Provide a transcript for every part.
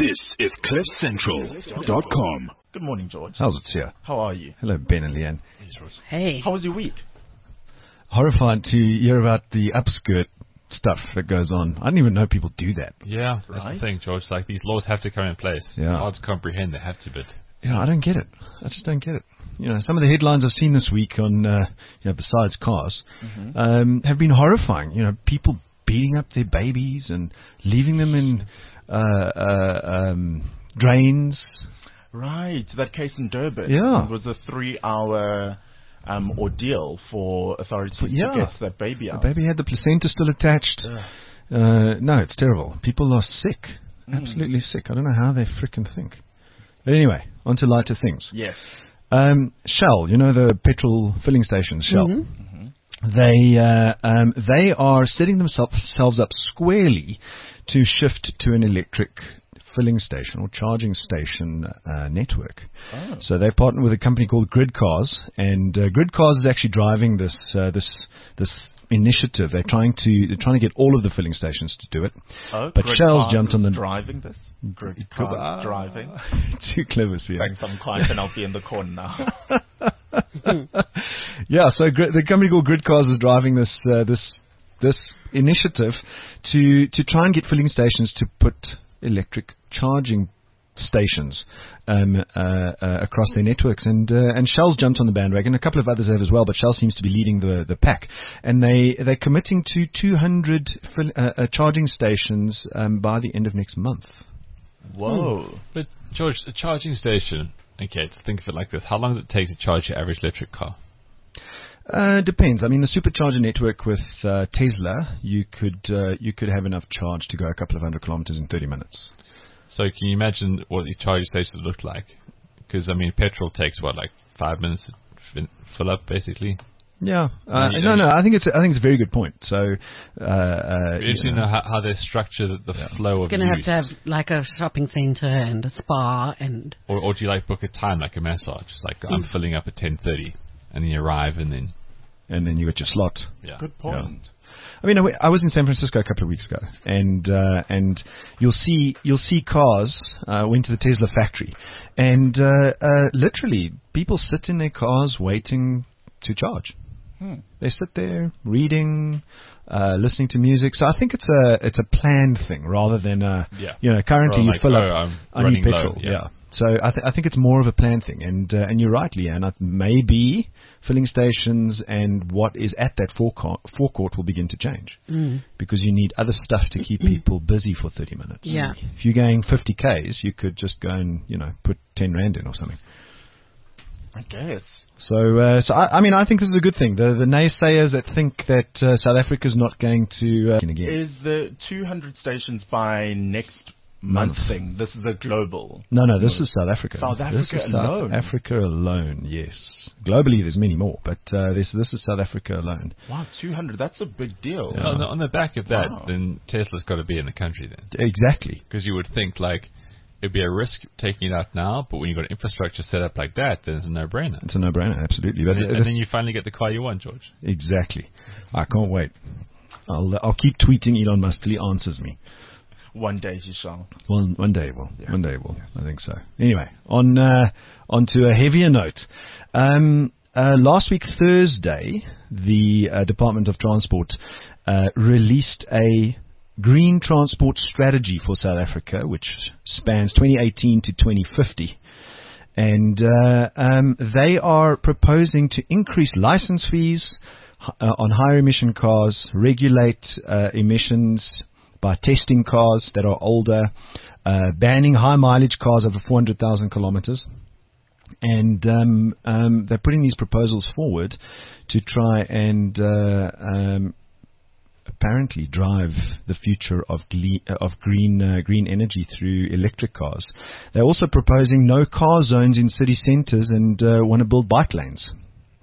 This is CliffCentral.com. Good morning, George. How's it here? How are you? Hello, Ben and Leanne. Hey. How was your week? Horrified to hear about the upskirt stuff that goes on. I didn't even know people do that. Yeah, that's the thing, George. Like, these laws have to come in place. Yeah. It's hard to comprehend. They have to, but... Yeah, I don't get it. I just don't get it. You know, some of the headlines I've seen this week on, besides cars, have been horrifying. You know, people beating up their babies and leaving them in drains. Right, that case in Durban. Yeah. It was a 3-hour ordeal for authorities to get that baby out. The baby had the placenta still attached. No, it's terrible. People are sick. Absolutely sick. I don't know how they frickin' think. But anyway, on to lighter things. Yes. Shell, you know the petrol filling stations, Shell. They are setting themselves up squarely to shift to an electric filling station or charging station network. So they've partnered with a company called GridCars, and GridCars is actually driving this initiative. They're trying to get all of the filling stations to do it. But Shell's jumped on the driving this. GridCars driving. Too clever, see. Thanks, I'm quiet and I'll be in the corner now. Yeah, so the company called GridCars is driving this initiative to try and get filling stations to put electric charging stations across their networks, and Shell's jumped on the bandwagon. A couple of others have as well, but Shell seems to be leading the pack, and they're committing to 200 charging stations by the end of next month. Whoa! But George, a charging station. Okay, to think of it like this: how long does it take to charge your average electric car? Depends. I mean, the supercharger network with Tesla, you could have enough charge to go a couple of 100 kilometers in 30 minutes. So can you imagine what these charging stations look like? Because, I mean, petrol takes, 5 minutes to fill up, basically? Yeah. No, I think it's a very good point. So, interesting to know how they structure the flow of use. It's going to have like a shopping center and a spa and... Or do you book a time like a massage? It's like, I'm filling up at 10:30, and then you arrive, and then you got your slot. Yeah. Good point. Yeah. I mean, I was in San Francisco a couple of weeks ago, and you'll see cars. Went to the Tesla factory, and literally people sit in their cars waiting to charge. They sit there reading, listening to music. So I think it's a planned thing rather than currently you fill up. I need petrol. Yeah. So I think it's more of a planned thing, and you're right, Leanne. Maybe filling stations and what is at that forecourt will begin to change because you need other stuff to keep people busy for 30 minutes. Yeah. If you're going 50 Ks, you could just go and put 10 rand in or something. I guess. So I mean, I think this is a good thing. The naysayers that think that South Africa is not going to again. Is the 200 stations by next month thing? This is the global. No, this is South Africa. This is alone. South Africa alone, yes. Globally, there's many more, but this is South Africa alone. Wow, 200. That's a big deal. Yeah. On the back of that, then Tesla's got to be in the country then. Exactly. Because you would think it'd be a risk taking it out now, but when you've got infrastructure set up like that, then it's a no-brainer. It's a no-brainer, absolutely. But and then you finally get the car you want, George. Exactly. I can't wait. I'll keep tweeting Elon Musk till he answers me. One day he shall. Well, one day he will. Yeah. One day he will. Yes. I think so. Anyway, on to a heavier note. Last week, Thursday, the Department of Transport released a green transport strategy for South Africa, which spans 2018 to 2050. And they are proposing to increase license fees on higher emission cars, regulate emissions by testing cars that are older, banning high mileage cars over 400,000 kilometers. And they're putting these proposals forward to try and apparently drive the future of green energy through electric cars. They're also proposing no car zones in city centers and want to build bike lanes.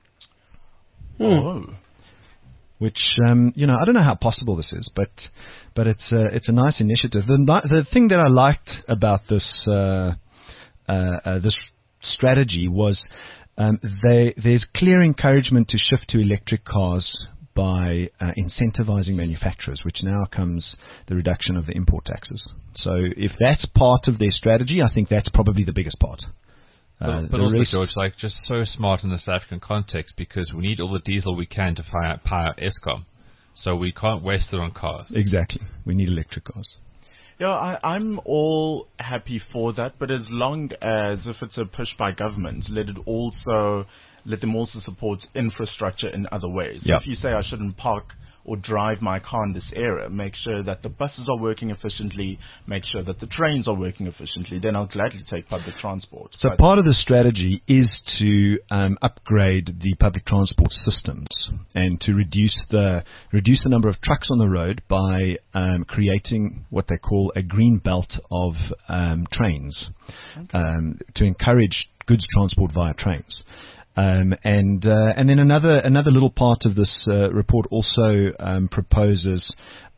Oh. Which I don't know how possible this is, but it's a nice initiative. The thing that I liked about this this strategy was there's clear encouragement to shift to electric cars by incentivizing manufacturers, which now comes the reduction of the import taxes. So if that's part of their strategy, I think that's probably the biggest part. But also, George, like, just so smart in the South African context, because we need all the diesel we can to power Eskom. So we can't waste it on cars. Exactly. We need electric cars. Yeah, I'm all happy for that, but as long as, if it's a push by government, let them also support infrastructure in other ways. So if you say I shouldn't park or drive my car in this area, make sure that the buses are working efficiently, make sure that the trains are working efficiently, then I'll gladly take public transport. So part of the strategy is to upgrade the public transport systems and to reduce the number of trucks on the road by creating what they call a green belt of trains, to encourage goods transport via trains. And then another little part of this report also proposes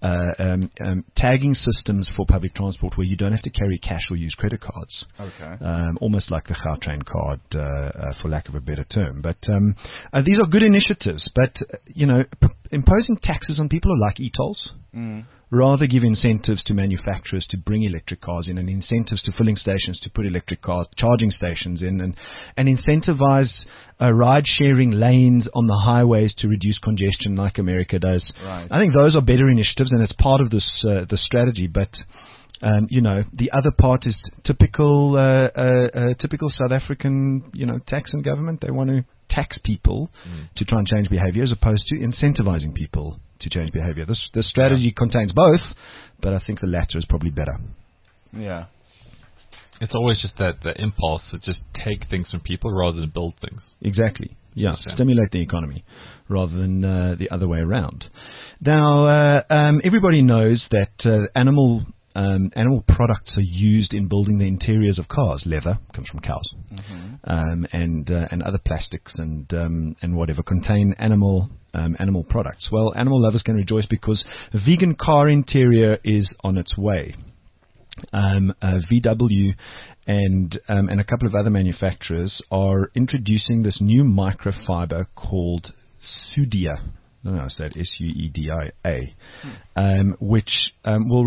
tagging systems for public transport where you don't have to carry cash or use credit cards. Okay. Almost like the Gautrain card, for lack of a better term. But these are good initiatives. But imposing taxes on people are like e-tolls. Rather give incentives to manufacturers to bring electric cars in, and incentives to filling stations to put electric car charging stations in, and incentivize ride-sharing lanes on the highways to reduce congestion like America does. Right. I think those are better initiatives, and it's part of this the strategy. But the other part is typical South African tax and government. They want to tax people to try and change behavior as opposed to incentivizing people to change behavior. The strategy contains both, but I think the latter is probably better. Yeah. It's always just the impulse to just take things from people rather than build things. Exactly. Yeah, stimulate the economy rather than the other way around. Now, everybody knows that animal products are used in building the interiors of cars. Leather comes from cows, and other plastics and whatever contain animal products. Well, animal lovers can rejoice because the vegan car interior is on its way. VW and a couple of other manufacturers are introducing this new microfiber called Sudia. No, I said Suedia, which will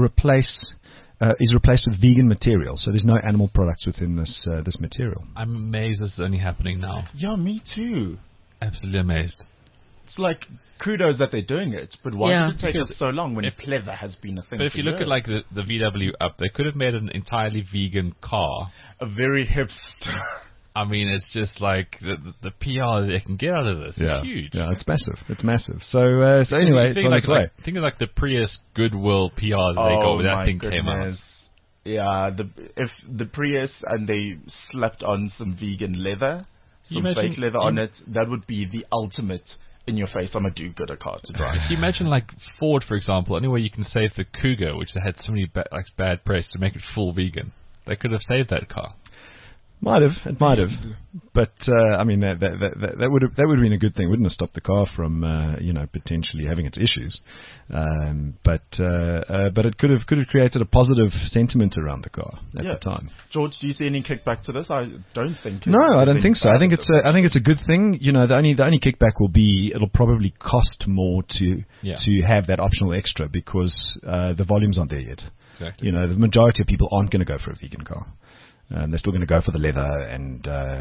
is replaced with vegan material. So there's no animal products within this material. I'm amazed this is only happening now. Yeah, me too. Absolutely amazed. It's like kudos that they're doing it, but why did it take us so long when pleather has been a thing? But if you look at like the VW up, they could have made an entirely vegan car. A very hipster. I mean, it's just like the PR they can get out of this is huge. Yeah, it's massive. It's massive. So anyway, it's on its way. Think of like the Prius Goodwill PR that they got when that thing came out. Yeah, if the Prius and they slapped on some vegan leather, some fake leather on it, that would be the ultimate in your face. I'm a do-gooder car to drive. Can you imagine like Ford, for example, any way you can save the Cougar, which they had so many bad press, to make it full vegan? They could have saved that car. It might have, but I mean that would have been a good thing. Wouldn't have stopped the car from potentially having its issues, but it could have created a positive sentiment around the car at the time. George, do you see any kickback to this? I don't think. No, I don't think so. I think it's a good thing. The only kickback will be it'll probably cost more to have that optional extra because the volumes aren't there yet. Exactly. The majority of people aren't going to go for a vegan car. They're still going to go for the leather and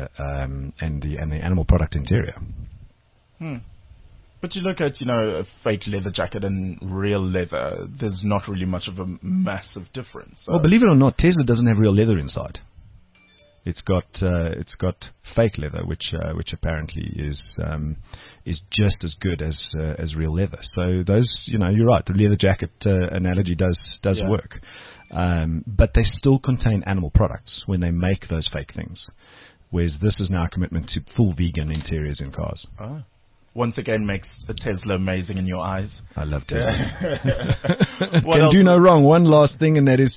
the animal product interior. But you look at a fake leather jacket and real leather. There's not really much of a massive difference. So. Well, believe it or not, Tesla doesn't have real leather inside. It's got fake leather, which apparently is just as good as real leather. So those, you're right. The leather jacket analogy does work. But they still contain animal products when they make those fake things. Whereas this is now a commitment to full vegan interiors in cars. Oh. Once again makes a Tesla amazing in your eyes. I love Tesla. Can do no wrong. One last thing, and that is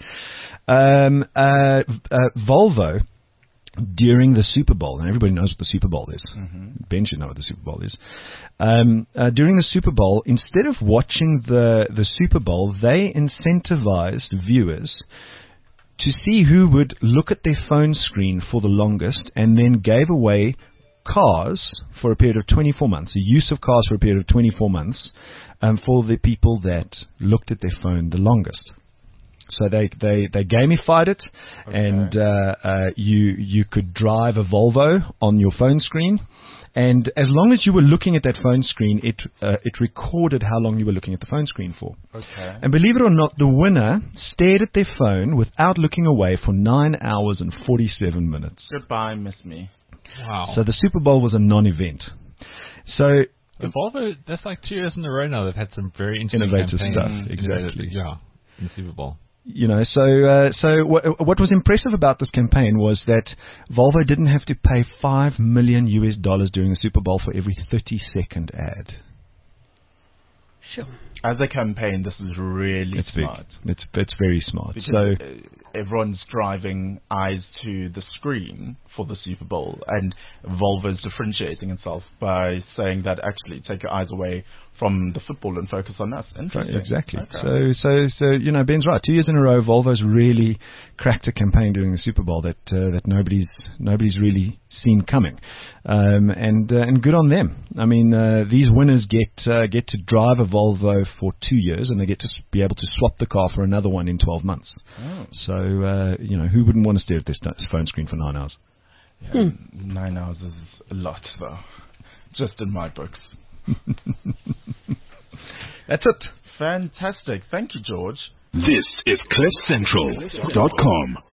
Volvo during the Super Bowl, and everybody knows what the Super Bowl is. Ben should know what the Super Bowl is. During the Super Bowl, instead of watching the Super Bowl, they incentivized viewers to see who would look at their phone screen for the longest, and then gave away cars for a period of 24 months, the use of cars for a period of 24 months, for the people that looked at their phone the longest. So they gamified it, and you could drive a Volvo on your phone screen, and as long as you were looking at that phone screen, it recorded how long you were looking at the phone screen for. Okay. And believe it or not, the winner stared at their phone without looking away for 9 hours and 47 minutes. Goodbye, Miss Me. Wow. So the Super Bowl was a non-event. So the Volvo, that's like 2 years in a row now. They've had some very interesting innovative campaigns stuff. Exactly. In the Super Bowl. You know, so what was impressive about this campaign was that Volvo didn't have to pay $5 million during the Super Bowl for every 30-second ad. Sure. As a campaign, this is really smart. Big. It's very smart. Because everyone's driving eyes to the screen for the Super Bowl, and Volvo's differentiating itself by saying that actually take your eyes away from the football and focus on us. Interesting. Right, exactly. Okay. So you know, Ben's right. 2 years in a row, Volvo's really cracked a campaign during the Super Bowl that nobody's really seen coming, and good on them. I mean, these winners get to drive a Volvo for 2 years, and they get to be able to swap the car for another one in 12 months. Oh. So you know, who wouldn't want to stare at this phone screen for 9 hours? Yeah, 9 hours is a lot, though. Just in my books. That's it. Fantastic. Thank you, George. This is CliffCentral.com.